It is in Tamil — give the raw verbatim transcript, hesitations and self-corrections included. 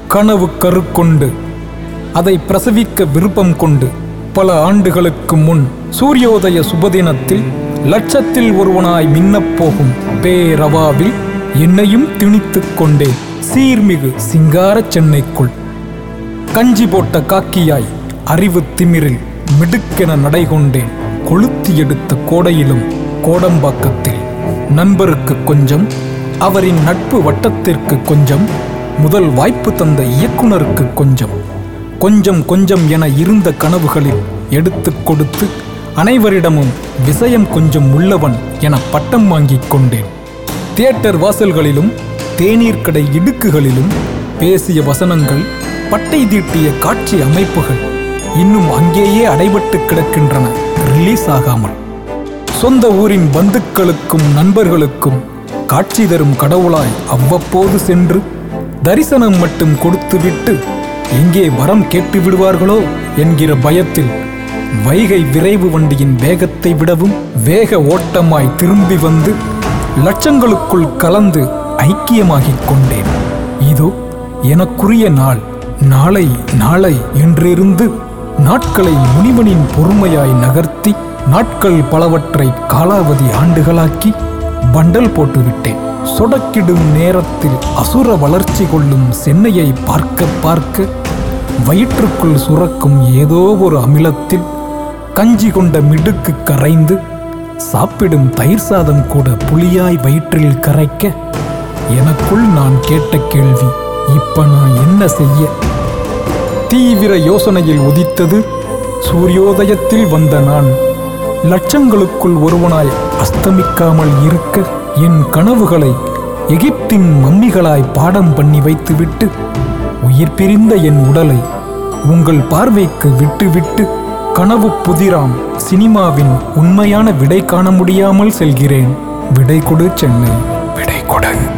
கனவு கருக்கொண்டு அதை பிரசவிக்க விருப்பம் கொண்டு பல ஆண்டுகளுக்கு முன் சூரியோதய சுபதினத்தில் லட்சத்தில் ஒருவனாய் மின்னப்போகும் பேரவாவில் என்னையும் திணித்துக் கொண்டேன் சீர்மிகு சிங்கார சென்னைக்குள். கஞ்சி போட்ட காக்கியாய் அறிவு திமிரில் மிடுக்கென நடைகொண்டேன் கொளுத்தி எடுத்த கோடையிலும் கோடம்பாக்கத்தில். நண்பருக்கு கொஞ்சம், அவரின் நட்பு வட்டத்திற்கு கொஞ்சம், முதல் வாய்ப்பு தந்த இயக்குனருக்கு கொஞ்சம், கொஞ்சம் கொஞ்சம் என இருந்த கனவுகளில் எடுத்து கொடுத்து அனைவரிடமும் விஷயம் கொஞ்சம் உள்ளவன் என பட்டம் வாங்கிக் கொண்டேன். தியேட்டர் வாசல்களிலும் தேநீர் கடை இடுக்குகளிலும் பேசிய வசனங்கள், பட்டை தீட்டிய காட்சி அமைப்புகள் இன்னும் அங்கேயே அடைபட்டு கிடக்கின்றன ரிலீஸ் ஆகாமல். சொந்த ஊரின் பந்துக்களுக்கும் நண்பர்களுக்கும் காட்சி தரும் கடவுளாய் அவ்வப்போது சென்று தரிசனம் மட்டும் கொடுத்துவிட்டு எங்கே வரம் கேட்டு விடுவார்களோ என்கிற பயத்தில் வைகை விரைவு வண்டியின் வேகத்தை விடவும் வேக ஓட்டமாய் திரும்பி வந்து லட்சங்களுக்குள் கலந்து ஐக்கியமாகிக் கொண்டேன். இதோ எனக்குரிய நாள், நாளை நாளை என்றிருந்து நாட்களை முனிவனின் பொறுமையாய் நகர்த்தி நாட்கள் பலவற்றை காலாவதி ஆண்டுகளாக்கி பண்டல் போட்டுவிட்டேன். சொடக்கிடும் நேரத்தில் அசுர வளர்ச்சி கொள்ளும் சென்னையை பார்க்க பார்க்க வயிற்றுக்குள் சுரக்கும் ஏதோ ஒரு அமிலத்தில் கஞ்சி கொண்ட மிடுக்கு கரைந்து சாப்பிடும் தயிர் சாதம் கூட புளியாய் வயிற்றில் கரைக்க எனக்குள் நான் கேட்ட கேள்வி, இப்ப நான் என்ன செய்ய? தீவிர யோசனையில் உதித்தது சூரியோதயத்தில் வந்த நான். லட்சங்களுக்குள் ஒருவனாய் அஸ்தமிக்காமல் இருக்க என் கனவுகளை எகிப்தின் மம்மிகளாய் பாடம் பண்ணி வைத்துவிட்டு உயிர் பிரிந்த என் உடலை உங்கள் பார்வைக்கு விட்டுவிட்டு கனவு புதிராம் சினிமாவின் உண்மையான விடை காண முடியாமல் செல்கிறேன். விடை கொடு சென்னை, விடை கொடு.